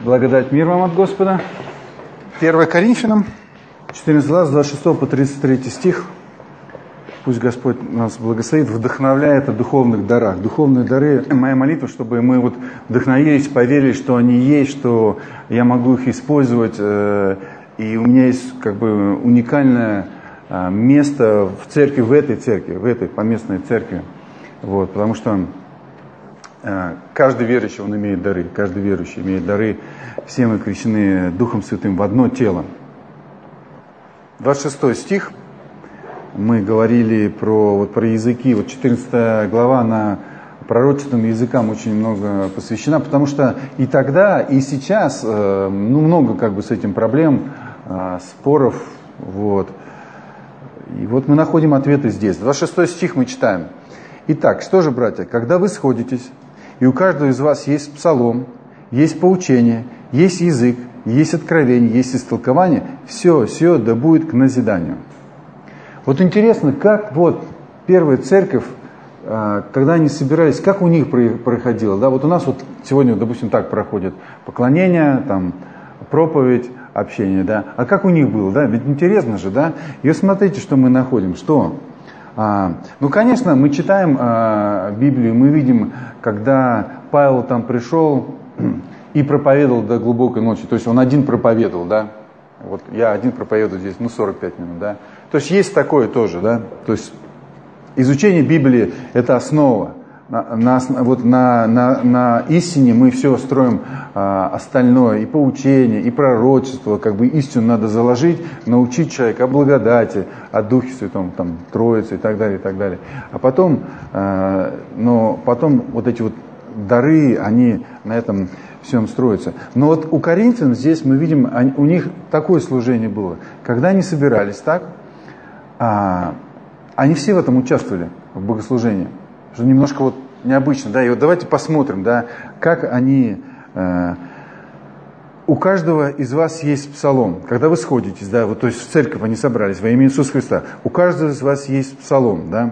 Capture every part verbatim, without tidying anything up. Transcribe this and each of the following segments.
Благодать, мир вам от Господа. первое Коринфянам, четырнадцатый глава, с двадцать шестого по тридцать третий стих. Пусть Господь нас благословит, вдохновляет о духовных дарах. Духовные дары, моя молитва, чтобы мы вот вдохновились, поверили, что они есть, что я могу их использовать. И у меня есть как бы уникальное место в церкви, в этой церкви, в этой поместной церкви. Вот, потому что каждый верующий, он имеет дары, каждый верующий имеет дары. Все мы крещены Духом Святым в одно тело. двадцать шестой стих. Мы говорили про, вот, про языки. Вот четырнадцатая глава, она пророческим языкам очень много посвящена, потому что и тогда, и сейчас ну, много как бы с этим проблем, споров. Вот. И вот мы находим ответы здесь. двадцать шестой стих мы читаем. Итак, что же, братья, когда вы сходитесь, и у каждого из вас есть псалом, есть поучение, есть язык, есть откровение, есть истолкование, все, все да будет к назиданию. Вот интересно, как вот первая церковь, когда они собирались, как у них проходило. Да? Вот у нас вот сегодня, допустим, так проходит поклонение, там, проповедь, общение. Да? А как у них было? Да? Ведь интересно же, да? И вот смотрите, что мы находим. Что? А, ну, конечно, мы читаем а, Библию, мы видим, когда Павел там пришел и проповедовал до глубокой ночи. То есть он один проповедовал, да? Вот я один проповедую здесь, ну, сорок пять минут, да? То есть есть такое тоже, да? То есть изучение Библии – это основа. На, на, вот на, на, на истине мы все строим а, остальное, и поучение, и пророчество, как бы истину надо заложить, научить человека о благодати, о Духе Святом, там, Троице и так далее, и так далее. А потом, а, но потом вот эти вот дары, они на этом всем строятся. Но вот у коринфян здесь мы видим, они, у них такое служение было. Когда они собирались так, а, они все в этом участвовали, в богослужении. Что немножко вот необычно, да, и вот давайте посмотрим, да, как они, э, у каждого из вас есть псалом, когда вы сходитесь, да, вот, то есть в церковь они собрались во имя Иисуса Христа, у каждого из вас есть псалом, да,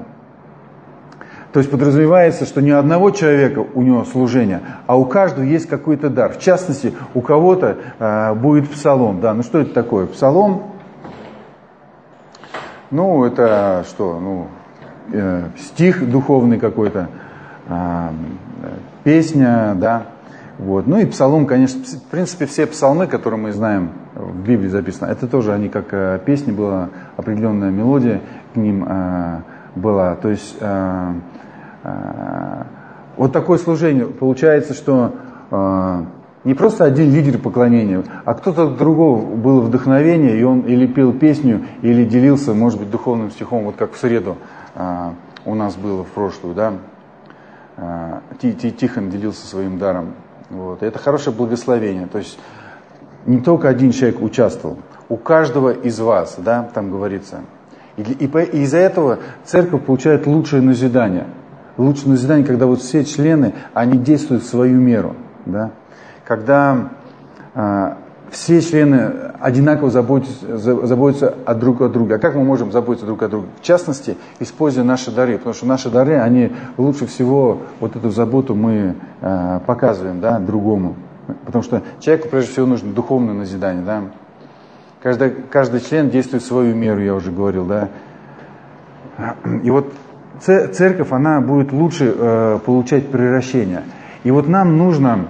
то есть подразумевается, что не у одного человека у него служение, а у каждого есть какой-то дар, в частности, у кого-то э, будет псалом, да, ну что это такое, псалом, ну, это что, ну, стих духовный какой-то, песня, да, вот. Ну и псалом, конечно, в принципе, все псалмы, которые мы знаем, в Библии записано, это тоже они как песни, была определенная мелодия к ним была, то есть вот такое служение, получается, что не просто один лидер поклонения, а кто-то другого было вдохновение, и он или пел песню, или делился, может быть, духовным стихом, вот как в среду Uh, у нас было в прошлую, да, uh, Тихон делился своим даром. Вот. Это хорошее благословение. То есть не только один человек участвовал, у каждого из вас, да, там говорится. И, и, и из-за этого церковь получает лучшее назидание. Лучшее назидание, когда вот все члены, они действуют в свою меру. Да. Когда uh, все члены одинаково заботятся, заботятся о друг о друге. А как мы можем заботиться друг о друге? В частности, используя наши дары. Потому что наши дары, они лучше всего, вот эту заботу мы э, показываем, да, другому. Потому что человеку, прежде всего, нужно духовное назидание. Да? Каждый, каждый член действует в свою меру, я уже говорил. Да? И вот церковь, она будет лучше э, получать приращение. И вот нам нужно...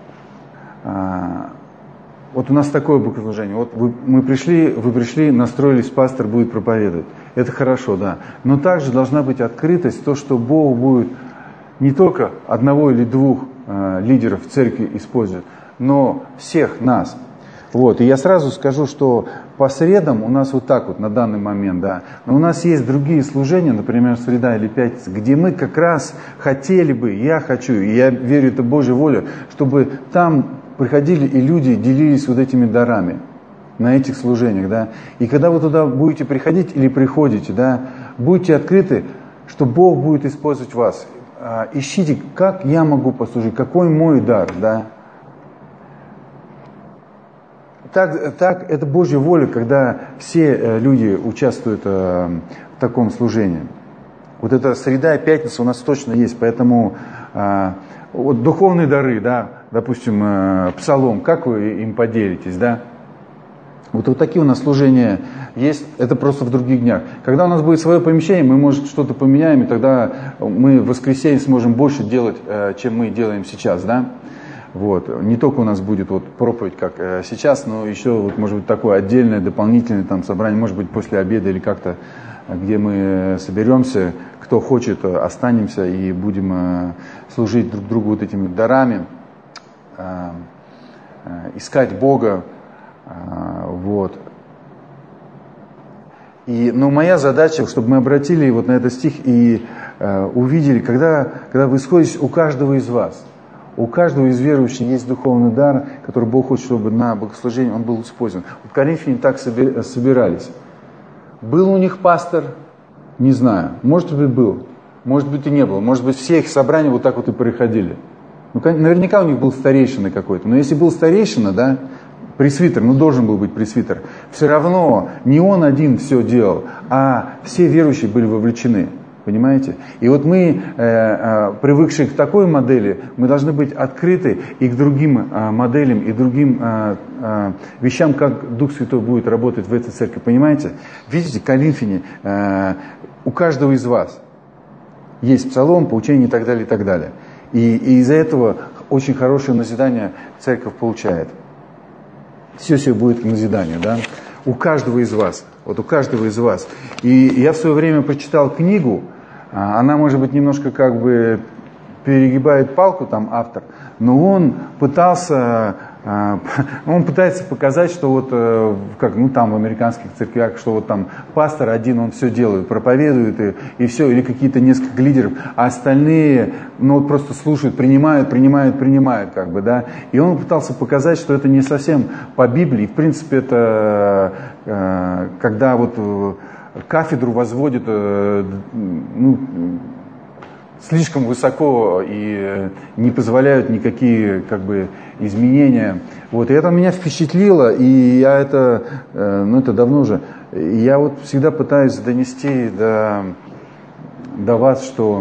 Э, Вот у нас такое богослужение. Вот вы, мы пришли, вы пришли, настроились, пастор будет проповедовать. Это хорошо, да. Но также должна быть открытость, то, что Бог будет не только одного или двух э, лидеров в церкви использовать, но всех нас. Вот. И я сразу скажу, что по средам у нас вот так вот на данный момент, да. Но у нас есть другие служения, например, среда или пятница, где мы как раз хотели бы, я хочу, и я верю, это Божья воля, чтобы там приходили и люди делились вот этими дарами на этих служениях, да. И когда вы туда будете приходить или приходите, да, будьте открыты, что Бог будет использовать вас. Ищите, как я могу послужить, какой мой дар, да. Так, так это Божья воля, когда все люди участвуют в таком служении. Вот эта среда и пятница у нас точно есть, поэтому вот духовные дары, да, допустим, э, псалом, как вы им поделитесь, да? Вот, вот такие у нас служения есть, это просто в других днях. Когда у нас будет свое помещение, мы, может, что-то поменяем, и тогда мы в воскресенье сможем больше делать, э, чем мы делаем сейчас, да? Вот. Не только у нас будет вот проповедь, как э, сейчас, но еще, вот, может быть, такое отдельное, дополнительное там, собрание, может быть, после обеда или как-то, где мы соберемся, кто хочет, останемся и будем э, служить друг другу вот этими дарами, э, э, искать Бога. Э, вот. И, но моя задача, чтобы мы обратили вот на этот стих и э, увидели, когда, когда вы исходите у каждого из вас, у каждого из верующих есть духовный дар, который Бог хочет, чтобы на богослужении он был использован. Вот коринфяне так собирались. Был у них пастор? Не знаю. Может быть, был. Может быть, и не был. Может быть, все их собрания вот так вот и проходили. Ну, наверняка у них был старейшина какой-то. Но если был старейшина, да, пресвитер, ну должен был быть пресвитер, все равно не он один все делал, а все верующие были вовлечены. Понимаете? И вот мы, э, э, привыкшие к такой модели, мы должны быть открыты и к другим э, моделям, и другим э, э, вещам, как Дух Святой будет работать в этой церкви. Понимаете? Видите, коринфяне, э, у каждого из вас есть псалом, поучение и так далее, и так далее. И, и из-за этого очень хорошее назидание церковь получает. Все все будет к назиданию, да? У каждого из вас. Вот у каждого из вас. И я в свое время прочитал книгу, она, может быть, немножко как бы перегибает палку, там автор, но он пытался, он пытается показать, что вот, как, ну там в американских церквях, что вот там пастор один, он все делает, проповедует и, и все, или какие-то несколько лидеров, а остальные, ну вот просто слушают, принимают, принимают, принимают, как бы, да. И он пытался показать, что это не совсем по Библии, в принципе, это когда вот кафедру возводят, ну, слишком высоко и не позволяют никакие как бы изменения. Вот, и это меня впечатлило, и я это, ну это давно уже, я вот всегда пытаюсь донести до, до вас, что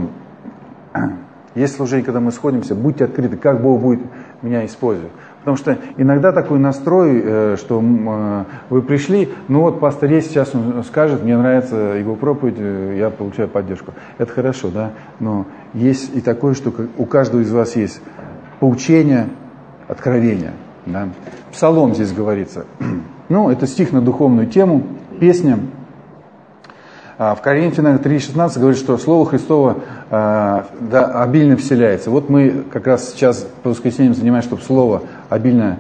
есть служение, когда мы сходимся, будьте открыты, как Бог будет меня использовать. Потому что иногда такой настрой, что вы пришли, ну вот пастор есть, сейчас он скажет, мне нравится его проповедь, я получаю поддержку. Это хорошо, да? Но есть и такое, что у каждого из вас есть поучение, откровение. Да? Псалом здесь говорится. Ну, это стих на духовную тему, песня. В Коринфянам три шестнадцать говорит, что Слово Христово да, обильно вселяется. Вот мы как раз сейчас по воскресеньям занимаемся, чтобы Слово обильно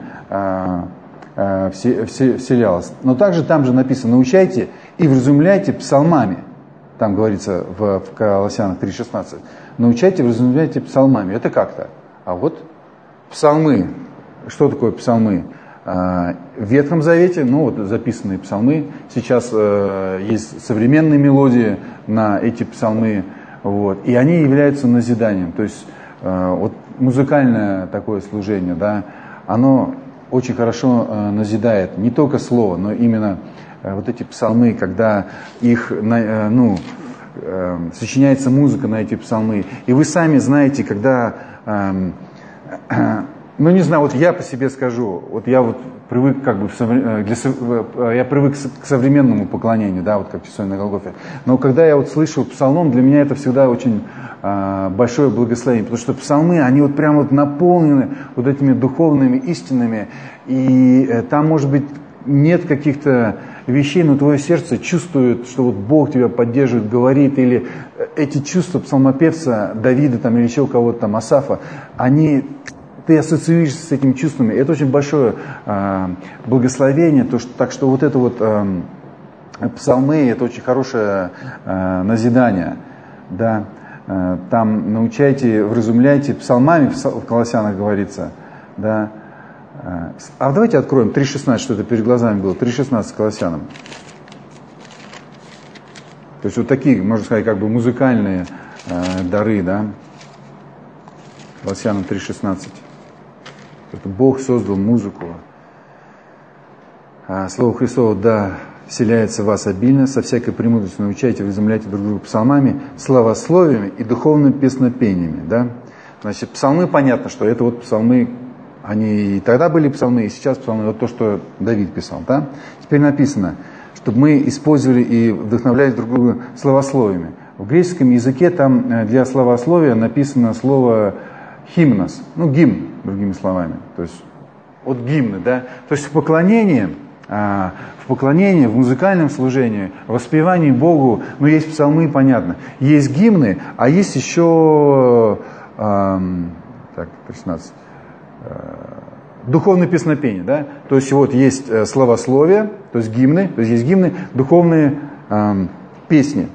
вселялось. Но также там же написано: научайте и вразумляйте псалмами. Там говорится в, в Колоссянах три шестнадцать. Научайте и вразумляйте псалмами. Это как-то. А вот псалмы. Что такое псалмы? В Ветхом Завете, ну вот записанные псалмы, сейчас э, есть современные мелодии на эти псалмы, вот, и они являются назиданием. То есть э, вот музыкальное такое служение, да, оно очень хорошо э, назидает не только слово, но именно э, вот эти псалмы, когда их, э, ну, э, сочиняется музыка на эти псалмы. И вы сами знаете, когда... Э, э, Ну, не знаю, вот я по себе скажу, вот я вот привык как бы, для, я привык к современному поклонению, да, вот как часовня на Голгофе. Но когда я вот слышу псалом, для меня это всегда очень а, большое благословение, потому что псалмы, они вот прям вот наполнены вот этими духовными истинами, и э, там, может быть, нет каких-то вещей, но твое сердце чувствует, что вот Бог тебя поддерживает, говорит, или эти чувства псалмопевца Давида там, или еще у кого-то там, Асафа, они... Ты ассоциируешься с этими чувствами. Это очень большое э, благословение. То, что, так что вот это вот э, псалмы, это очень хорошее э, назидание. Да? Э, там научайте, вразумляйте псалмами, в Колоссянах говорится. Да? Э, а давайте откроем три шестнадцать, что это перед глазами было. три шестнадцать Колоссянам. То есть вот такие, можно сказать, как бы музыкальные э, дары. Да? Колоссянам три шестнадцать. Это Бог создал музыку. А Слово Христово, да, вселяется в вас обильно, со всякой премудростью научайте, вразумляйте друг друга псалмами, славословиями и духовными песнопениями. Да? Значит, псалмы, понятно, что это вот псалмы Они и тогда были псалмы, и сейчас псалмы. Вот то, что Давид писал. Да? Теперь написано, чтобы мы использовали и вдохновлялись друг друга словословиями. В греческом языке там для словословия написано слово «химнос», ну, гимн, другими словами. То есть от гимна, да. То есть в поклонении, в поклонении, в музыкальном служении, в воспевании Богу, ну, есть псалмы, понятно. Есть гимны, а есть еще, эм, так, тринадцать, э, духовное песнопение, да. То есть вот есть словословие, то есть гимны, то есть есть гимны, духовные эм, песни.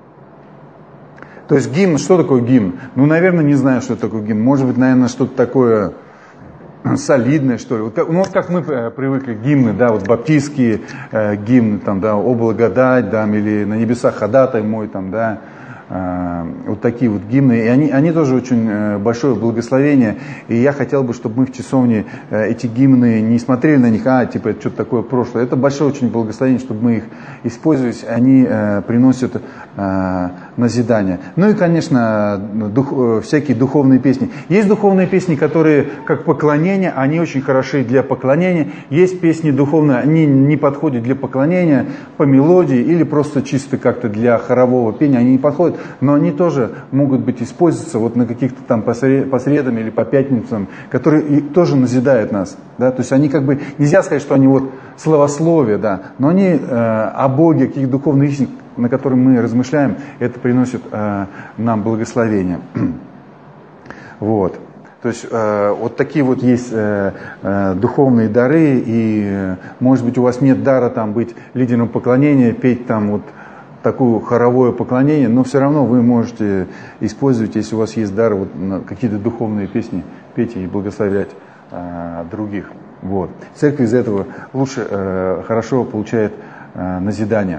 То есть гимн, что такое гимн? Ну, наверное, не знаю, что такое гимн. Может быть, наверное, что-то такое солидное, что ли. Вот как, ну, вот как мы привыкли, гимны, да, вот баптистские э, гимны, там, да, «О благодать», да, или «На небесах ходатай мой», там, да, э, вот такие вот гимны. И они, они тоже очень э, большое благословение. И я хотел бы, чтобы мы в часовне э, эти гимны не смотрели на них, а, типа, это что-то такое прошлое. Это большое очень благословение, чтобы мы их использовали. Они э, приносят э, назидание. Ну и, конечно, дух, всякие духовные песни. Есть духовные песни, которые как поклонение, они очень хороши для поклонения. Есть песни духовные, они не подходят для поклонения по мелодии или просто чисто как-то для хорового пения, они не подходят, но они тоже могут быть использоваться вот на каких-то там по средам или по пятницам, которые тоже назидают нас. Да? То есть они как бы, нельзя сказать, что они вот словословие, да, но они э, о Боге, каких духовных истин, на которых мы размышляем, это приносит э, нам благословение. Вот. То есть э, вот такие вот есть э, э, духовные дары, и э, может быть у вас нет дара там быть лидером поклонения, петь там вот такое хоровое поклонение, но все равно вы можете использовать, если у вас есть дар, вот, какие-то духовные песни, петь и благословлять э, других. Вот. Церковь из этого лучше, э, хорошо получает э, назидание.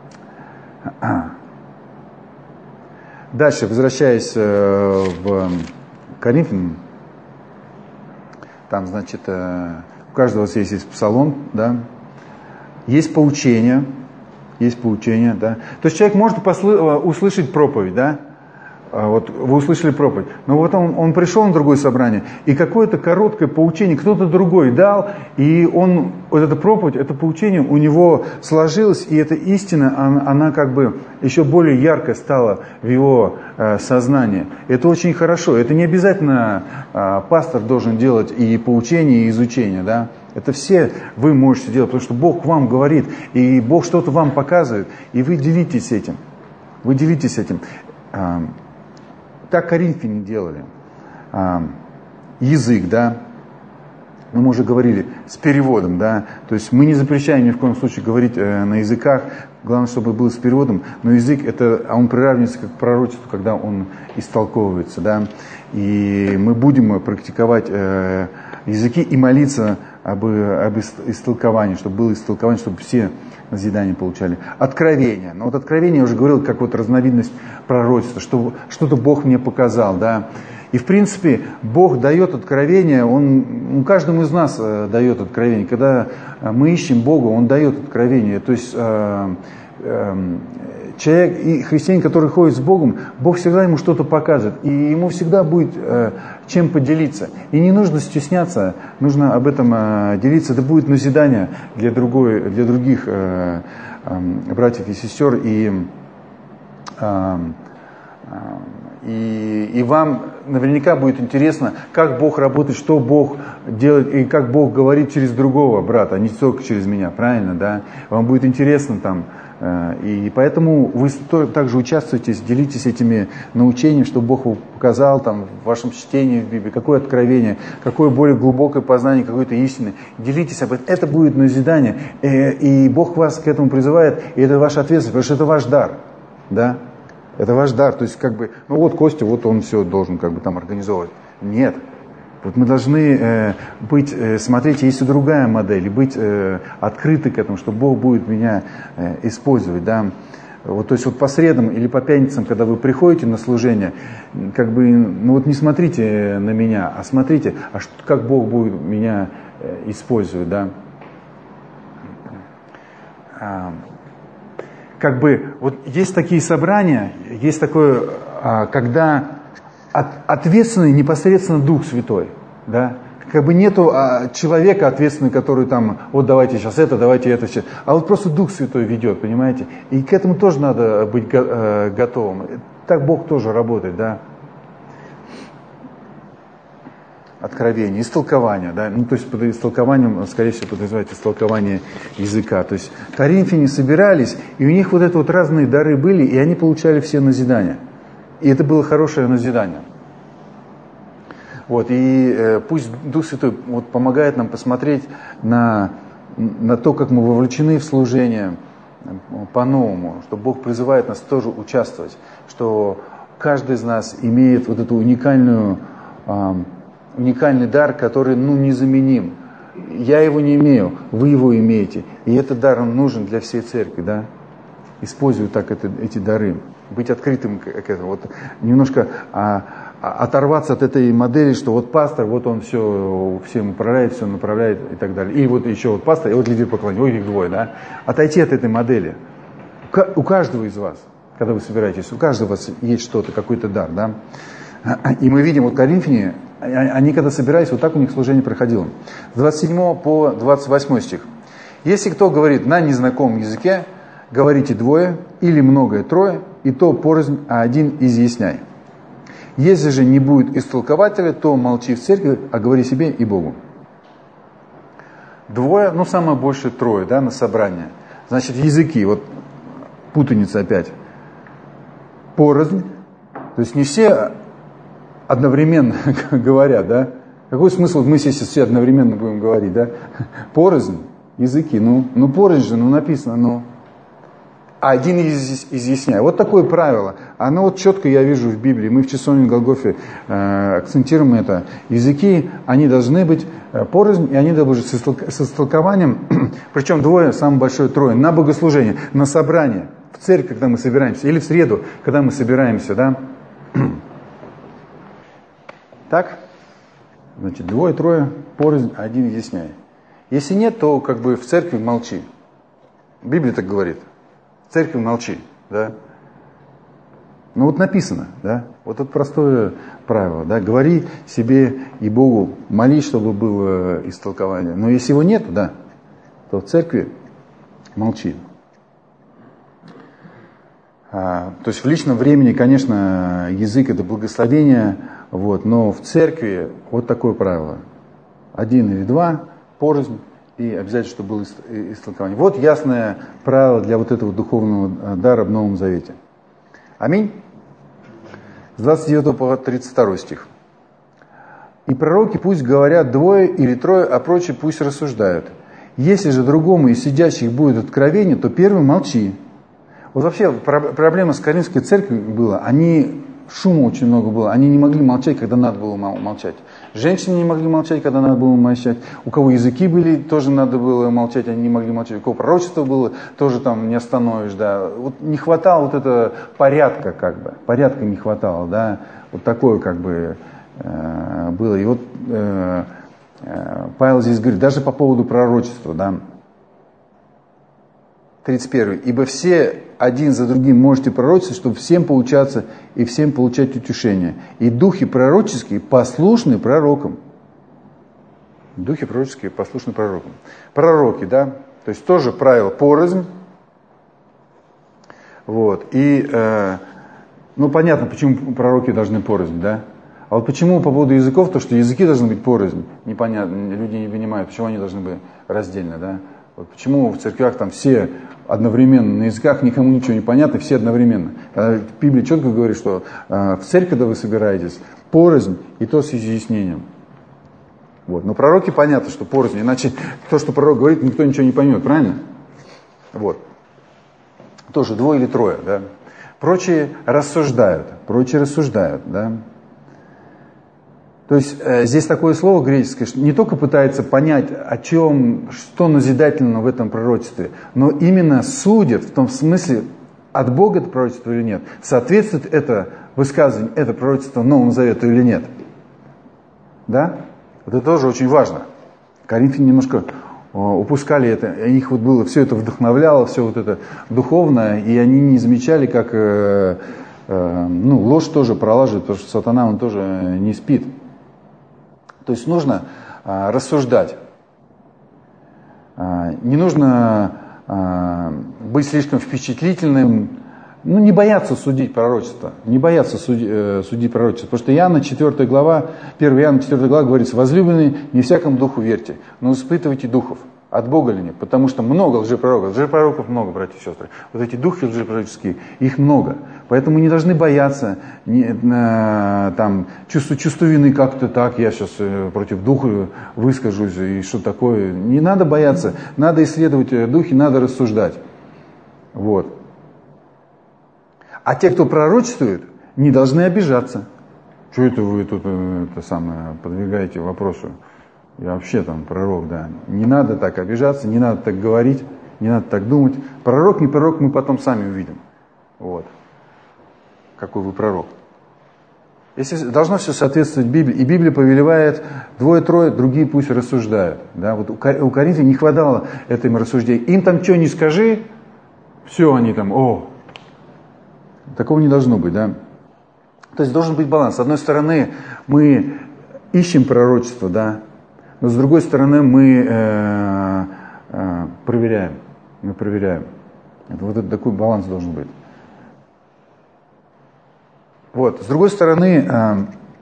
Дальше, возвращаясь э, в Коринфянам, там, значит, э, у каждого здесь есть псалом, да, есть поучение, есть поучение, да. То есть человек может послы- услышать проповедь, да, вот вы услышали проповедь, но вот он, он пришел на другое собрание, и какое-то короткое поучение кто-то другой дал, и он, вот эта проповедь, это поучение у него сложилось, и эта истина, она, она как бы еще более ярко стала в его э, сознании. Это очень хорошо, это не обязательно э, пастор должен делать и поучение, и изучение, да. Это все вы можете делать, потому что Бог вам говорит, и Бог что-то вам показывает, и вы делитесь этим. Вы делитесь этим. Так коринфяне делали. Язык, да. Мы уже говорили с переводом, да. То есть мы не запрещаем ни в коем случае говорить на языках. Главное, чтобы было с переводом. Но язык, это, он приравнивается как к пророчеству, когда он истолковывается, да. И мы будем практиковать языки и молиться об, об истолковании, чтобы было истолкование, чтобы все назидания получали. Откровение. Но вот откровение, я уже говорил, как вот разновидность пророчества, что что-то Бог мне показал, да. И в принципе, Бог дает откровение, Он каждому из нас дает откровение. Когда мы ищем Бога, Он дает откровение. То есть э, э, человек и христианин, который ходит с Богом, Бог всегда ему что-то показывает. И ему всегда будет э, чем поделиться. И не нужно стесняться, нужно об этом э, делиться. Это будет назидание для, другой, для других э, э, братьев и сестер. И, э, э, и, и вам наверняка будет интересно, как Бог работает, что Бог делает, и как Бог говорит через другого брата, а не только через меня, правильно, да? Вам будет интересно там. И поэтому вы также участвуете, делитесь этими научениями, что Бог вам показал там, в вашем чтении в Библии, какое откровение, какое более глубокое познание какой-то истины. Делитесь об этом. Это будет назидание. И Бог вас к этому призывает, и это ваша ответственность, потому что это ваш дар. Да? Это ваш дар. То есть, как бы, ну вот Костя, вот он все должен как бы там организовывать. Нет. Вот мы должны э, быть, э, смотреть, есть и другая модель, и быть э, открыты к этому, что Бог будет меня э, использовать, да. Вот, то есть вот по средам или по пятницам, когда вы приходите на служение, как бы, ну вот не смотрите на меня, а смотрите, а что, как Бог будет меня э, использовать, да. А, как бы, вот есть такие собрания, есть такое, а, когда от, ответственный непосредственно Дух Святой, да, как бы нету а, человека ответственного, который там, вот давайте сейчас это, давайте это сейчас. А вот просто Дух Святой ведет, понимаете? И к этому тоже надо быть го- э, готовым. Так Бог тоже работает, да. Откровение, истолкование, да, ну, то есть под истолкованием, скорее всего, подразумевается истолкование языка. То есть коринфяне собирались, и у них вот это вот разные дары были, и они получали все назидания. И это было хорошее назидание. Вот, и э, пусть Дух Святой вот, помогает нам посмотреть на, на то, как мы вовлечены в служение по-новому, что Бог призывает нас тоже участвовать, что каждый из нас имеет вот эту уникальную... Э, уникальный дар, который, ну, незаменим. Я его не имею, вы его имеете. И этот дар, он нужен для всей церкви, да? Использовать так это, эти дары. Быть открытым к этому. Вот немножко а, а, оторваться от этой модели, что вот пастор, вот он все, всем управляет, все направляет и так далее. И вот еще вот пастор, и вот лидер поклонения, ой, их двое, да? Отойти от этой модели. У каждого из вас, когда вы собираетесь, у каждого у вас есть что-то, какой-то дар, да? И мы видим, вот коринфяне, они когда собирались, вот так у них служение проходило. С двадцать седьмого по двадцать восьмой стих. Если кто говорит на незнакомом языке, говорите двое, или многое трое, и то порознь, а один изъясняй. Если же не будет истолкователя, то молчи в церкви, а говори себе и Богу. Двое, ну самое больше трое, да, на собрание. Значит, языки, вот путаница опять. Порознь, то есть не все... одновременно говорят, да? Какой смысл мы сейчас все одновременно будем говорить, да? Порознь, языки, ну, ну порознь же, ну написано, ну. А один изъясняет. Вот такое правило. Оно вот четко я вижу в Библии. Мы в часовне Голгофе э, акцентируем это. Языки, они должны быть э, порознь, и они должны быть с истолкованием, причем двое, самое большое трое, на богослужение, на собрание, в церковь, когда мы собираемся, или в среду, когда мы собираемся, да? Так? Значит, двое, трое, порознь, один изъясняй. Если нет, то как бы в церкви молчи. Библия так говорит. В церкви молчи, да? Ну вот написано, да? Вот это простое правило, да? Говори себе и Богу, молись, чтобы было истолкование. Но если его нет, да, то в церкви молчи. А, то есть в личном времени, конечно, язык это благословение. Вот, но в церкви вот такое правило. Один или два, порознь, и обязательно, чтобы было истолкование. Вот ясное правило для вот этого духовного дара в Новом Завете. Аминь. С двадцать девятого по тридцать второй стих. «И пророки пусть говорят двое или трое, а прочие пусть рассуждают. Если же другому из сидящих будет откровение, то первый молчи». Вот вообще проблема с Коринфской церковью была, они... Шума очень много было. Они не могли молчать, когда надо было молчать. Женщины не могли молчать, когда надо было молчать. У кого языки были, тоже надо было молчать, они не могли молчать. У кого пророчество было, тоже там не остановишь, да. Вот не хватало вот этого порядка, как бы. Порядка не хватало, да. Вот такое, как бы, э, было. И вот э, э, Павел здесь говорит, даже по поводу пророчества, да. тридцать первый. «Ибо все один за другим можете пророчествовать, чтобы всем поучаться и всем получать утешение. И духи пророческие послушны пророкам». Духи пророческие послушны пророкам. Пророки, да, то есть тоже правило порознь. Вот. И, э, ну, понятно, почему пророки должны порознь, да. А вот почему по поводу языков, то, что языки должны быть порознь, непонятно, люди не понимают, почему они должны быть раздельно, да. Вот почему в церквях там все одновременно на языках, никому ничего не понятно, все одновременно. В Библии четко говорит, что э, в церковь, когда вы собираетесь, порознь и то с изъяснением. Вот. Но пророки понятно, что порознь, иначе то, что пророк говорит, никто ничего не поймет, правильно? Вот. Тоже двое или трое, да. Прочие рассуждают, прочие рассуждают, да. То есть э, здесь такое слово греческое, что не только пытается понять, о чем, что назидательно в этом пророчестве, но именно судит в том смысле, от Бога это пророчество или нет, соответствует это высказывание, это пророчество Новому Завету или нет. Да? Это тоже очень важно. Коринфяне немножко упускали это, их вот было, все это вдохновляло, все вот это духовное, и они не замечали, как э, э, ну, ложь тоже пролаживает, потому что сатана, он тоже не спит. То есть нужно, а, рассуждать. А, не нужно а, быть слишком впечатлительным, ну, не бояться судить пророчество, не бояться суди, э, судить пророчество. Потому что Иоанна четвёртая глава, первая Иоанна четвёртая глава говорится: возлюбленные, не всякому духу верьте, но испытывайте духов, от Бога ли нет. Потому что много лжепророков, лжепророков много, братья и сестры. Вот эти духи лжепророческие, их много. Поэтому не должны бояться, не, э, там, чувство, чувство вины как-то так, я сейчас э, против духа выскажусь, и что такое. Не надо бояться, надо исследовать духи, надо рассуждать. Вот. А те, кто пророчествует, не должны обижаться. Что это вы тут это самое, подвергаете вопросу? Я вообще там пророк, да. Не надо так обижаться, не надо так говорить, не надо так думать. Пророк, не пророк, мы потом сами увидим. Вот. Какой вы пророк. Если должно все соответствовать Библии, и Библия повелевает двое-трое, другие пусть рассуждают. Да? Вот у Коринфян не хватало этим рассуждений. Им там что ни скажи, все они там, о, такого не должно быть, да. То есть должен быть баланс. С одной стороны, мы ищем пророчество, да, но с другой стороны, мы э, э, проверяем. Мы проверяем. Это, вот это, такой баланс должен быть. Вот. С другой стороны, э,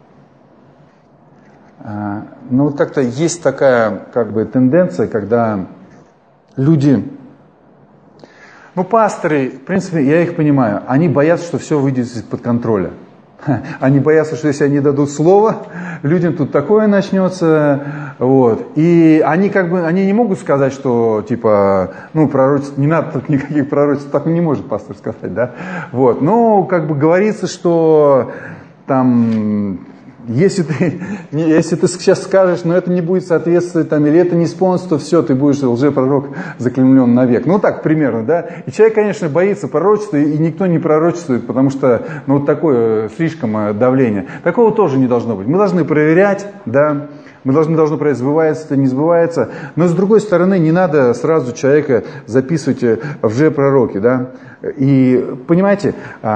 э, ну вот как-то есть такая как бы тенденция, когда люди... Ну, пасторы, в принципе, я их понимаю, они боятся, что все выйдет из-под контроля. Они боятся, что если они дадут слово, людям тут такое начнется. Вот. И они как бы, они не могут сказать, что типа, ну, пророчество, не надо тут никаких пророчеств, так не может пастор сказать, да. Вот. Но как бы говорится, что там... Если ты, если ты сейчас скажешь, но это не будет соответствовать, там, или это не исполнится, то все, ты будешь лжепророк заклеймлен навек. Ну, так примерно, да. И человек, конечно, боится пророчества, и никто не пророчествует, потому что, ну, вот такое слишком давление. Такого тоже не должно быть. Мы должны проверять, да. Мы должны, должны проверять, сбывается это, не сбывается. Но, с другой стороны, не надо сразу человека записывать в лжепророки, да. И, понимаете,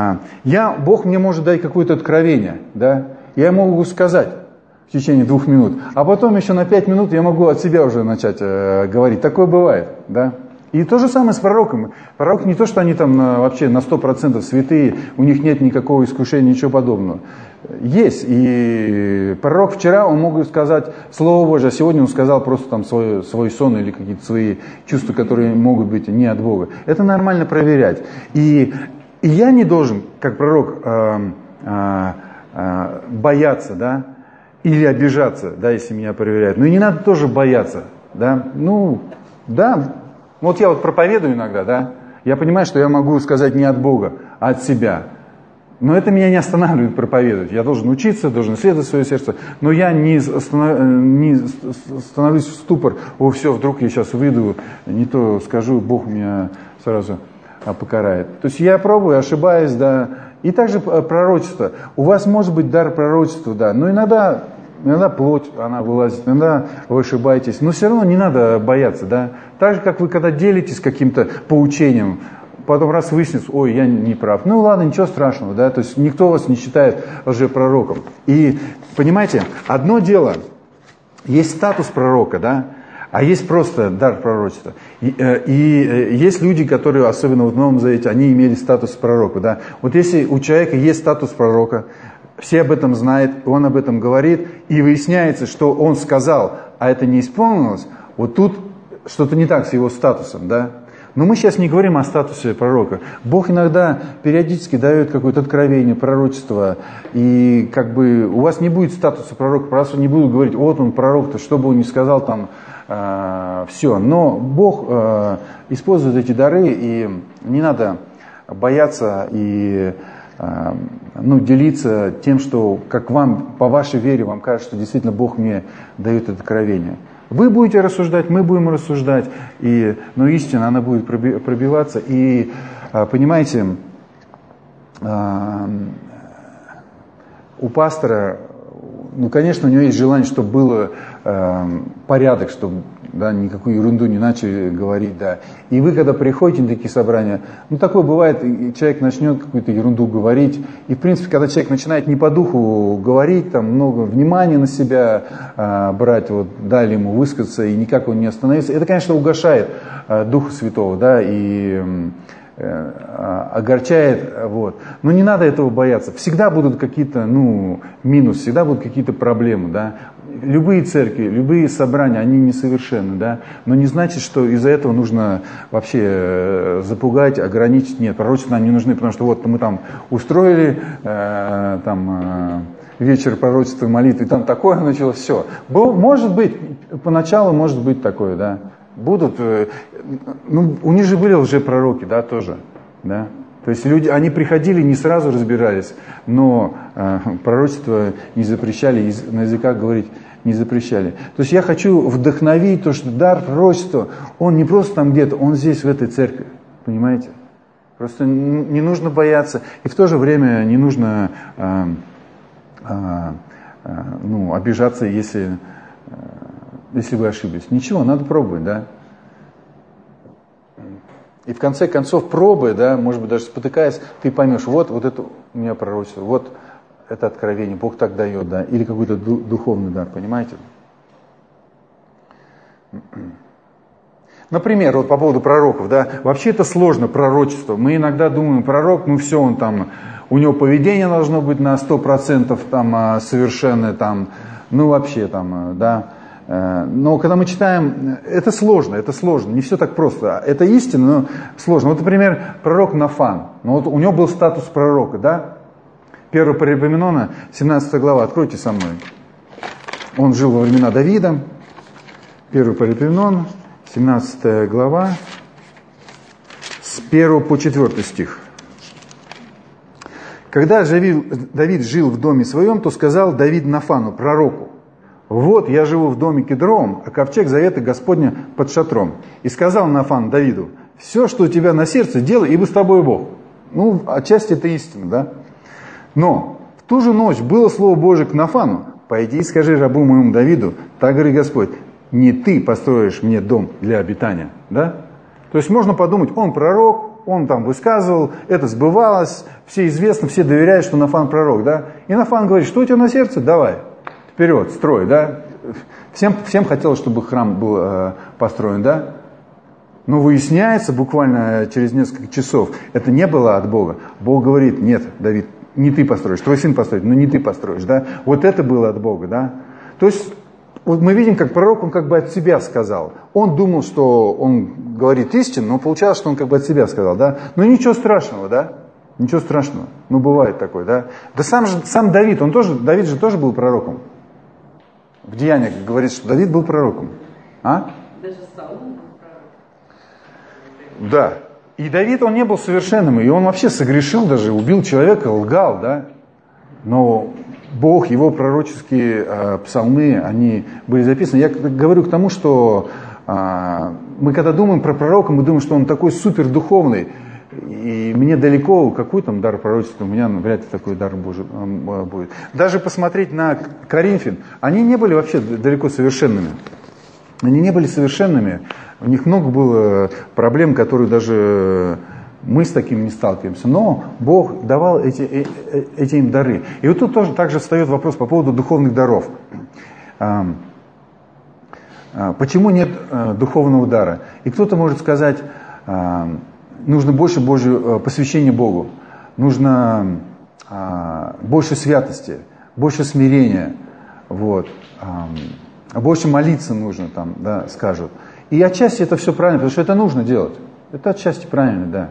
я, Бог мне может дать какое-то откровение, да. Я могу сказать в течение двух минут, а потом еще на пять минут я могу от себя уже начать э, говорить. Такое бывает, да. И то же самое с пророками. Пророки не то, что они там на, вообще на сто процентов святые, у них нет никакого искушения, ничего подобного. Есть. И пророк вчера, он мог сказать Слово Божие, а сегодня он сказал просто там свой, свой сон или какие-то свои чувства, которые могут быть не от Бога. Это нормально проверять. И, и я не должен, как пророк, э, э, бояться, да, или обижаться, да, если меня проверяют. Но и не надо тоже бояться, да. Ну, да, вот я вот проповедую иногда, да, я понимаю, что я могу сказать не от Бога, а от себя. Но это меня не останавливает проповедовать. Я должен учиться, должен исследовать свое сердце, но я не, останов... не становлюсь в ступор. О, все, вдруг я сейчас выйду, не то скажу, Бог меня сразу покарает. То есть я пробую, ошибаюсь, да. И также пророчество. У вас может быть дар пророчества, да, но иногда, иногда плоть, она вылазит, иногда вы ошибаетесь, но все равно не надо бояться, да. Так же, как вы когда делитесь каким-то поучением, потом раз выяснится, ой, я не прав. Ну ладно, ничего страшного, да, то есть никто вас не считает лжепророком. И, понимаете, одно дело, есть статус пророка, да, а есть просто дар пророчества. И, и есть люди, которые, особенно в Новом Завете, они имели статус пророка. Да? Вот если у человека есть статус пророка, все об этом знают, он об этом говорит, и выясняется, что он сказал, а это не исполнилось, вот тут что-то не так с его статусом. Да? Но мы сейчас не говорим о статусе пророка. Бог иногда периодически дает какое-то откровение, пророчество, и как бы у вас не будет статуса пророка, просто не будут говорить, вот он пророк-то, что бы он ни сказал там, э, все. Но Бог э, использует эти дары, и не надо бояться и э, ну, делиться тем, что как вам, по вашей вере, вам кажется, что действительно Бог мне дает это откровение. Вы будете рассуждать, мы будем рассуждать, и, но истина, она будет пробиваться. И, понимаете, у пастора, ну, конечно, у него есть желание, чтобы был порядок, чтобы да, никакую ерунду не начали говорить, да. И вы, когда приходите на такие собрания, ну, такое бывает, и человек начнет какую-то ерунду говорить, и, в принципе, когда человек начинает не по духу говорить, там, много внимания на себя а, брать, вот, дали ему высказаться, и никак он не остановится, это, конечно, угошает а, Духа Святого, да, и а, огорчает, вот. Но не надо этого бояться. Всегда будут какие-то, ну, минусы, всегда будут какие-то проблемы, да. Любые церкви, любые собрания, они несовершенны, да, но не значит, что из-за этого нужно вообще запугать, ограничить. Нет, пророчества нам не нужны, потому что вот мы там устроили э, там, э, вечер пророчества и молитвы, и там такое началось, все. Был, может быть, поначалу может быть такое, да, будут, э, ну, у них же были лжепророки, да, тоже, да. То есть люди, они приходили, не сразу разбирались, но э, пророчество не запрещали, из, на языках говорить не запрещали. То есть я хочу вдохновить то, что дар пророчества, он не просто там где-то, он здесь, в этой церкви, понимаете? Просто не нужно бояться, и в то же время не нужно э, э, э, ну, обижаться, если, э, если вы ошиблись. Ничего, надо пробовать, да? И в конце концов, пробуя, да, может быть, даже спотыкаясь, ты поймешь, вот, вот это у меня пророчество, вот это откровение, Бог так дает, да, или какой-то духовный дар, понимаете? Например, вот по поводу пророков, да, вообще это сложно, пророчество. Мы иногда думаем, пророк, ну все, он там, у него поведение должно быть на сто процентов там совершенное, там, ну вообще там, да. Но когда мы читаем, это сложно, это сложно, не все так просто. Это истина, но сложно. Вот, например, пророк Нафан. Ну, вот у него был статус пророка, да? первое Паралипоменона, семнадцатая глава, откройте со мной. Он жил во времена Давида. первое Паралипоменона, семнадцатая глава, с первого по четвёртый стих. Когда Давид жил в доме своем, то сказал Давид Нафану, пророку: вот я живу в доме кедровом, а ковчег завета Господня под шатром. И сказал Нафан Давиду: все, что у тебя на сердце, делай, ибо с тобой Бог. Ну, отчасти это истина, да? Но в ту же ночь было слово Божие к Нафану: пойди и скажи рабу моему Давиду, так говорит Господь, не ты построишь мне дом для обитания, да? То есть можно подумать, он пророк, он там высказывал, это сбывалось, все известно, все доверяют, что Нафан пророк, да? И Нафан говорит, что у тебя на сердце? Давай. Вперед, строй, да? Всем, всем хотелось, чтобы храм был э, построен, да? Но выясняется буквально через несколько часов, это не было от Бога. Бог говорит, нет, Давид, не ты построишь, твой сын построит, но не ты построишь, да? Вот это было от Бога, да? То есть, вот мы видим, как пророк, он как бы от себя сказал. Он думал, что он говорит истину, но получалось, что он как бы от себя сказал, да? Но ничего страшного, да? Ничего страшного. Ну, бывает такое, да? Да сам же, сам Давид, он тоже, Давид же тоже был пророком. В Деяниях говорит, что Давид был пророком. А? Даже Саул был пророком. Да. И Давид, он не был совершенным, и он вообще согрешил даже, убил человека, лгал, да? Но Бог, его пророческие э, псалмы, они были записаны. Я говорю к тому, что э, мы когда думаем про пророка, мы думаем, что он такой супер духовный. И мне далеко, какой там дар пророчества, у меня вряд ли такой дар Божий будет. Даже посмотреть на Коринфян, они не были вообще далеко совершенными. Они не были совершенными, у них много было проблем, которые даже мы с таким не сталкиваемся. Но Бог давал эти, эти им дары. И вот тут тоже также встает вопрос по поводу духовных даров. Почему нет духовного дара? И кто-то может сказать, нужно больше Божьего посвящения Богу, нужно а, больше святости, больше смирения, вот, а, больше молиться нужно, там, да, скажут. И отчасти это все правильно, потому что это нужно делать. Это отчасти правильно, да.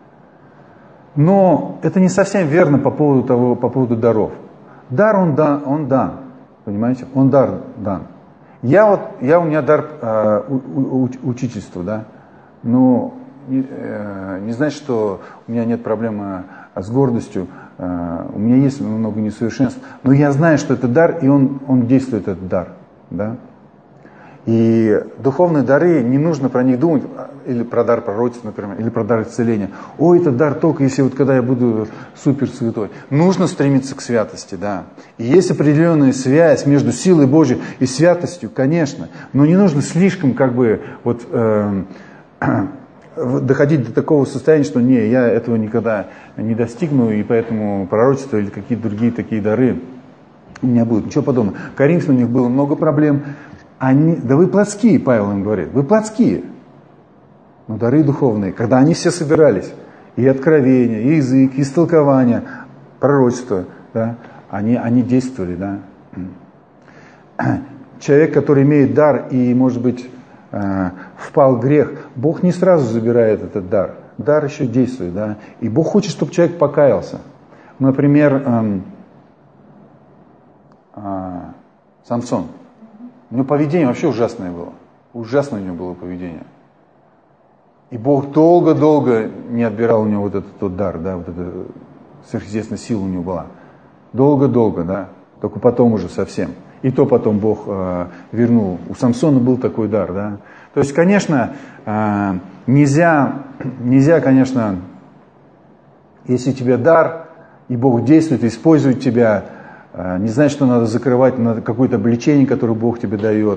Но это не совсем верно по поводу того, по поводу даров. Дар он дан, он дан, понимаете? Он дар дан. Я вот, я у меня дар а, у, у, учительства, да, но Не, не значит, что у меня нет проблемы с гордостью, у меня есть много несовершенств, но я знаю, что это дар, и он, он действует, этот дар. Да? И духовные дары, не нужно про них думать. или про дар пророчества, например, или про дар исцеления. Ой, это дар только если вот когда я буду супер святой. Нужно стремиться к святости, да. И есть определенная связь между силой Божьей и святостью, конечно. Но не нужно слишком как бы вот э, доходить до такого состояния, что не, я этого никогда не достигну, и поэтому пророчество или какие-то другие такие дары у меня будут. Ничего подобного. Коринфянам у них было много проблем. Они, да вы плотские, Павел им говорит, вы плотские. Но дары духовные, когда они все собирались, и откровение, и язык, и истолкование, пророчество, да, они, они действовали, да. Человек, который имеет дар и, может быть, э, впал в грех, Бог не сразу забирает этот дар. Дар еще действует, да. И Бог хочет, чтобы человек покаялся. Например, э, э, Самсон. У него поведение вообще ужасное было. Ужасное у него было поведение. И Бог долго-долго не отбирал у него вот этот вот дар, да, вот эта сверхъестественная сила у него была. Долго-долго, да, только потом уже совсем. И то потом Бог э, вернул. У Самсона был такой дар, да. То есть, конечно, э, нельзя, нельзя, конечно, если у тебя дар, и Бог действует, использует тебя, не знать, что надо закрывать на какое-то обличение, которое Бог тебе дает.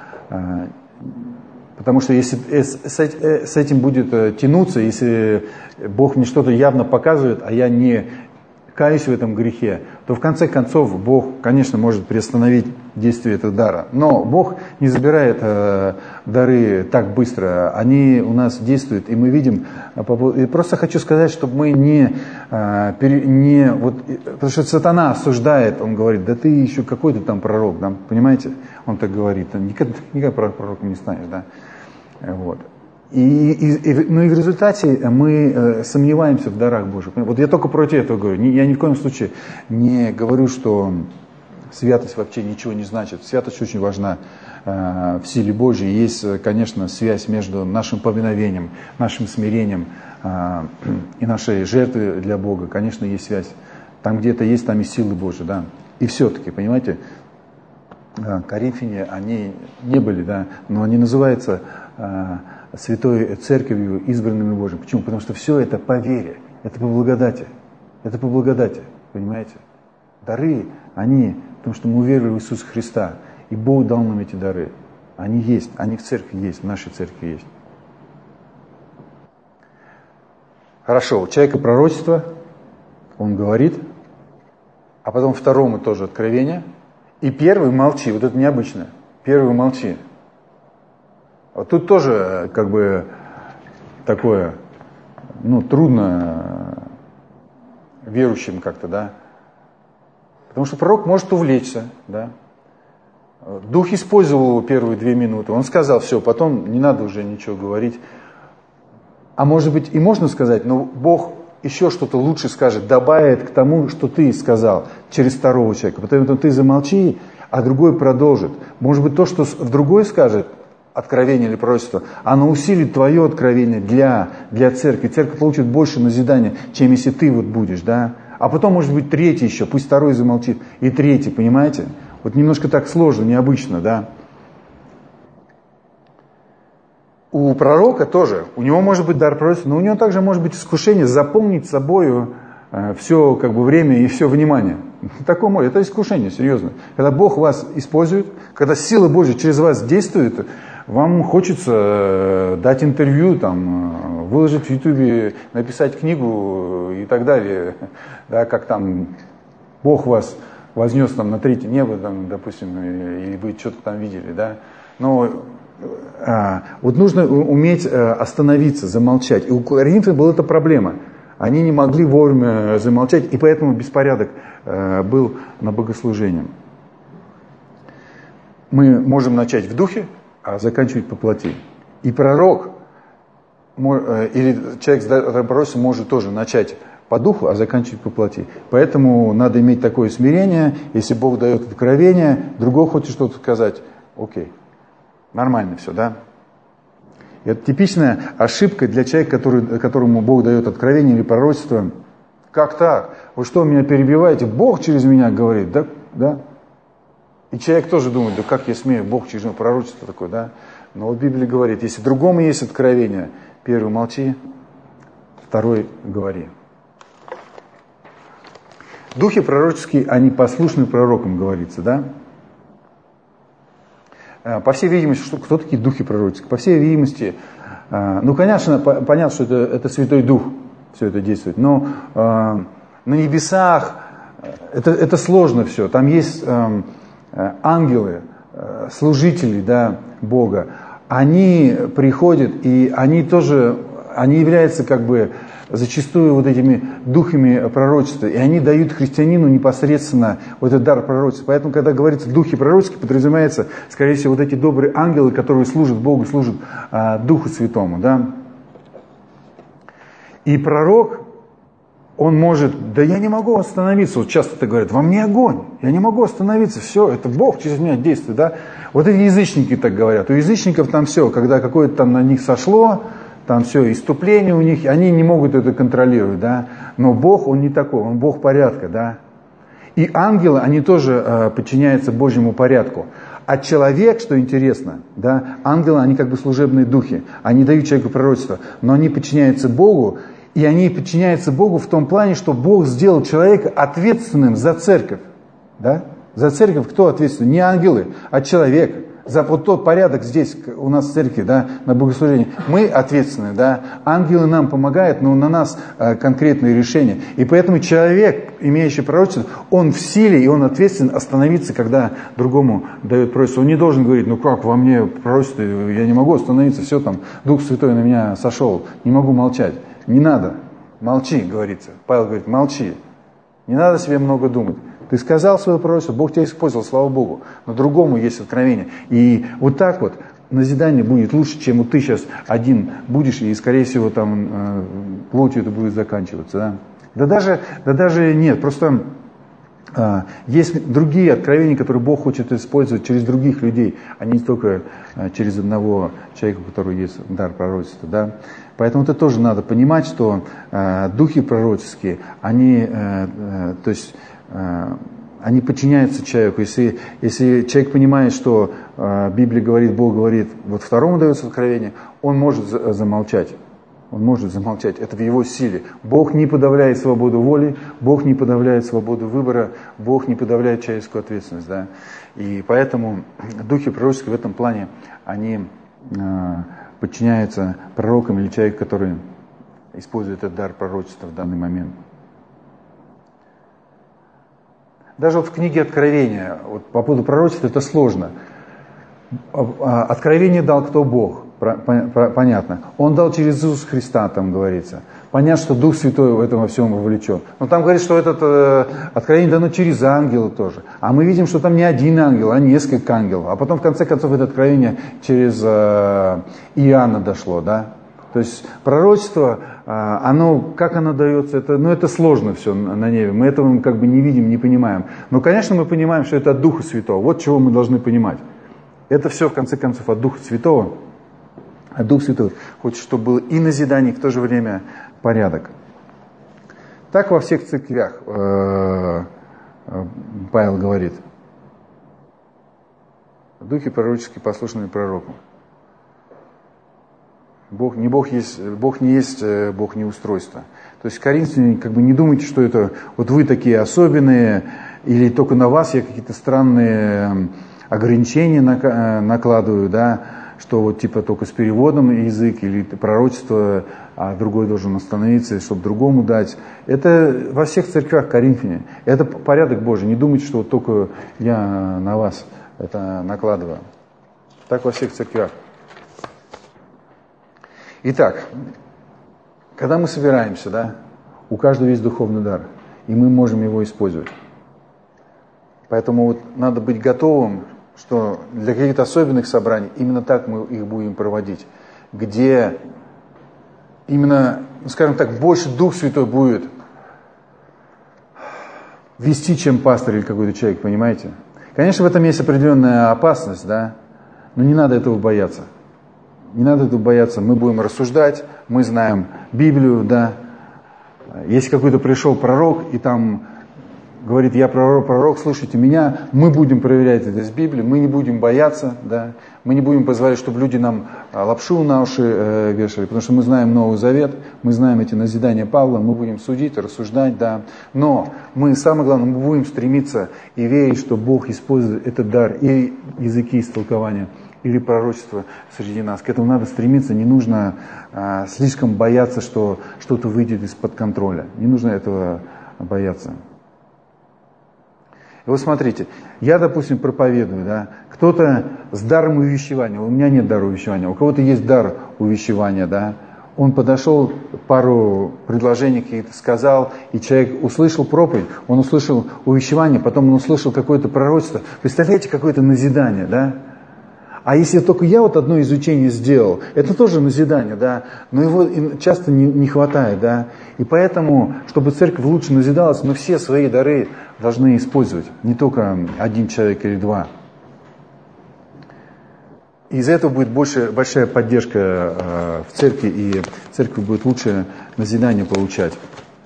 Потому что если с этим будет тянуться, если Бог мне что-то явно показывает, а я не каюсь в этом грехе, то в конце концов Бог, конечно, может приостановить действие этого дара. Но Бог не забирает э, дары так быстро. Они у нас действуют, и мы видим. И просто хочу сказать, чтобы мы не, э, пере, не вот, потому что сатана осуждает, он говорит, да ты еще какой-то там пророк, да, понимаете? Он так говорит, никогда, никогда пророком не станешь, да. Вот. И, и, и, ну и в результате мы э, сомневаемся в дарах Божьих. Вот я только против этого говорю. Не, я ни в коем случае не говорю, что святость вообще ничего не значит. Святость очень важна э, в силе Божьей. Есть, конечно, связь между нашим повиновением, нашим смирением э, и нашей жертвой для Бога. Конечно, есть связь. Там где-то есть, там и силы Божьи, да. И все-таки, понимаете, э, коринфяне, они не были, да, но они называются э, Святой Церковью, избранными Божьим. Почему? Потому что все это по вере, это по благодати. Это по благодати, понимаете? Дары, они, потому что мы уверовали в Иисуса Христа, и Бог дал нам эти дары. Они есть, они в церкви есть, в нашей церкви есть. Хорошо, у человека пророчество, он говорит, а потом второму тоже откровение, и первый молчи, вот это необычно, первый молчи. Вот тут тоже как бы такое, ну, трудно верующим как-то, да. Потому что пророк может увлечься, да. Дух использовал его первые две минуты. Он сказал, все, потом не надо уже ничего говорить. А может быть и можно сказать, но Бог еще что-то лучше скажет, добавит к тому, что ты сказал через второго человека. Поэтому ты замолчи, а другой продолжит. Может быть то, что другой скажет, откровение или пророчество, оно усилит твое откровение для, для церкви. Церковь получит больше назидания, чем если ты вот будешь, да. А потом, может быть, третий еще, пусть второй замолчит, и третий, понимаете? Вот немножко так сложно, необычно, да. У пророка тоже, у него может быть дар пророчества, но у него также может быть искушение заполнить собою э, все как бы время и все внимание. Такое может, это искушение, серьезно. Когда Бог вас использует, когда сила Божья через вас действует, вам хочется дать интервью, там, выложить в Ютубе, написать книгу и так далее, да, как там Бог вас вознес там на третье небо, там, допустим, и вы что-то там видели, да. Но а, вот нужно уметь остановиться, замолчать. И у коринфян была эта проблема. Они не могли вовремя замолчать, и поэтому беспорядок а, был на богослужении. Мы можем начать в духе, а заканчивать по плоти. И пророк, или человек с даром пророчества может тоже начать по духу, а заканчивать по плоти. Поэтому надо иметь такое смирение, если Бог дает откровение, другой хочет что-то сказать, окей, нормально все, да? И это типичная ошибка для человека, который, которому Бог дает откровение или пророчество. Как так? Вы что, меня перебиваете? Бог через меня говорит, да? Да? И человек тоже думает, да как я смею, Бог через него пророчество такое, да? Но вот Библия говорит, если другому есть откровение, первый молчи, второй говори. Духи пророческие, они послушны пророкам, говорится, да? По всей видимости, что, кто такие духи пророческие? По всей видимости, ну, конечно, понятно, что это, это Святой Дух, все это действует, но э, на небесах это, это сложно все. Там есть э, ангелы, э, служители, да, Бога. Они приходят, и они тоже, они являются как бы зачастую вот этими духами пророчества, и они дают христианину непосредственно вот этот дар пророчества. Поэтому, когда говорится духи пророческие, подразумевается, скорее всего, вот эти добрые ангелы, которые служат Богу, служат э, Духу Святому, да. И пророк, он может, да я не могу остановиться, вот часто это говорят, во мне огонь, я не могу остановиться, все, это Бог через меня действует, да. Вот эти язычники так говорят, у язычников там все, когда какое-то там на них сошло, там все, иступление у них, они не могут это контролировать, да. Но Бог, он не такой, он Бог порядка, да. И ангелы, они тоже э, подчиняются Божьему порядку. А человек, что интересно, да, ангелы, они как бы служебные духи, они дают человеку пророчество, но они подчиняются Богу, и они подчиняются Богу в том плане, что Бог сделал человека ответственным за церковь, да? За церковь кто ответственен? Не ангелы, а человек. За вот тот порядок здесь у нас в церкви, да, на богослужении. Мы ответственны, да. Ангелы нам помогают, но на нас э, конкретные решения. И поэтому человек, имеющий пророчество, он в силе и он ответственен остановиться, когда другому дает пророчество. Он не должен говорить, ну как, во мне пророчество, я не могу остановиться, все там, Дух Святой на меня сошел, не могу молчать. Не надо, молчи, говорится. Павел говорит, молчи. Не надо себе много думать. Ты сказал свое пророчество, Бог тебя использовал, слава Богу. Но другому есть откровение. И вот так вот назидание будет лучше, чем вот ты сейчас один будешь, и, скорее всего, там э, плотью это будет заканчиваться. Да, да, даже, да даже нет, просто э, есть другие откровения, которые Бог хочет использовать через других людей, а не только э, через одного человека, у которого есть дар пророчества. Да. Поэтому это тоже надо понимать, что э, духи пророческие, они, э, э, то есть, э, они подчиняются человеку. Если, если человек понимает, что э, Библия говорит, Бог говорит, вот второму дается откровение, он может за, замолчать. Он может замолчать. Это в его силе. Бог не подавляет свободу воли, Бог не подавляет свободу выбора, Бог не подавляет человеческую ответственность. Да? И поэтому духи пророческие в этом плане, они... Э, подчиняется пророкам или человеку, который использует этот дар пророчества в данный момент. Даже вот в книге Откровения, вот по поводу пророчества это сложно. Откровение дал кто? Бог. Понятно. Он дал через Иисуса Христа, там говорится. Понятно, что Дух Святой в этом во всем вовлечен. Но там говорится, что это э, откровение дано через ангела тоже. А мы видим, что там не один ангел, а несколько ангелов. А потом, в конце концов, это откровение через э, Иоанна дошло, да? То есть пророчество, э, оно, как оно дается, это, ну, это сложно все на небе. Мы этого как бы не видим, не понимаем. Но, конечно, мы понимаем, что это от Духа Святого. Вот чего мы должны понимать. Это все, в конце концов, от Духа Святого. А Дух Святой хочет, чтобы было и назидание, и в то же время порядок. Так во всех церквях Павел говорит. Духи пророческие, послушные пророку. Бог не, Бог, есть, Бог не есть Бог не устройство. То есть коринфяне, как бы не думайте, что это вот вы такие особенные, или только на вас я какие-то странные ограничения накладываю, да, что вот типа только с переводом язык или пророчество, а другой должен остановиться, чтобы другому дать. Это во всех церквях Коринфяне. Это порядок Божий. Не думайте, что вот только я на вас это накладываю. Так во всех церквях. Итак, когда мы собираемся, да, у каждого есть духовный дар, и мы можем его использовать. Поэтому вот надо быть готовым, что для каких-то особенных собраний именно так мы их будем проводить, где именно, скажем так, больше Дух Святой будет вести, чем пастор или какой-то человек, понимаете? Конечно, в этом есть определенная опасность, да, но не надо этого бояться. Не надо этого бояться. Мы будем рассуждать, мы знаем Библию, да. Если какой-то пришел пророк, и там говорит, я пророк, пророк, слушайте меня, мы будем проверять это из Библии, мы не будем бояться, да, мы не будем позволять, чтобы люди нам лапшу на уши э, вешали, потому что мы знаем Новый Завет, мы знаем эти назидания Павла, мы будем судить, рассуждать, да, но мы, самое главное, мы будем стремиться и верить, что Бог использует этот дар и языки истолкования, или пророчество среди нас. К этому надо стремиться, не нужно а, слишком бояться, что что-то выйдет из-под контроля. Не нужно этого бояться. И вот смотрите, я, допустим, проповедую, да, кто-то с даром увещевания, у меня нет дара увещевания, у кого-то есть дар увещевания, да, он подошел, пару предложений каких-то сказал, и человек услышал проповедь, он услышал увещевание, потом он услышал какое-то пророчество. Представляете, какое-то назидание, да? А если только я вот одно изучение сделал, это тоже назидание, да, но его часто не, не хватает, да. И поэтому, чтобы церковь лучше назидалась, мы все свои дары должны использовать, не только один человек или два. И из-за этого будет больше, большая поддержка э, в церкви, и церковь будет лучше назидание получать.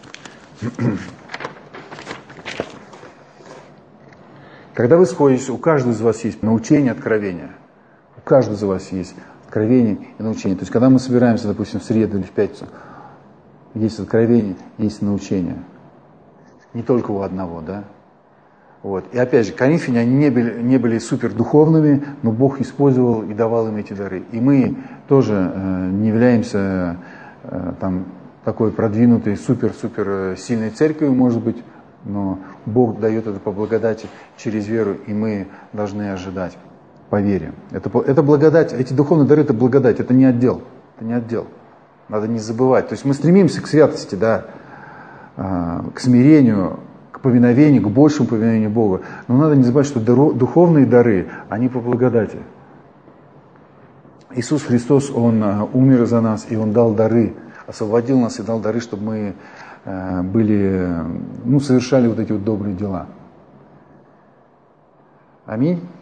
Когда вы сходитесь, у каждого из вас есть научение, откровение. У каждого из вас есть откровение и научение. То есть, когда мы собираемся, допустим, в среду или в пятницу, есть откровение, есть научение. Не только у одного, да? Вот. И опять же, коринфяне, они не были, не были супердуховными, но Бог использовал и давал им эти дары. И мы тоже э, не являемся э, там, такой продвинутой, супер-супер сильной церковью, может быть, но Бог дает это по благодати через веру, и мы должны ожидать. По вере. Это, это благодать, эти духовные дары, это благодать, это не отдел. Это не отдел. Надо не забывать. То есть мы стремимся к святости, да, к смирению, к повиновению, к большему повиновению Богу. Но надо не забывать, что духовные дары, они по благодати. Иисус Христос, Он умер за нас, и Он дал дары, освободил нас и дал дары, чтобы мы были, ну, совершали вот эти вот добрые дела. Аминь.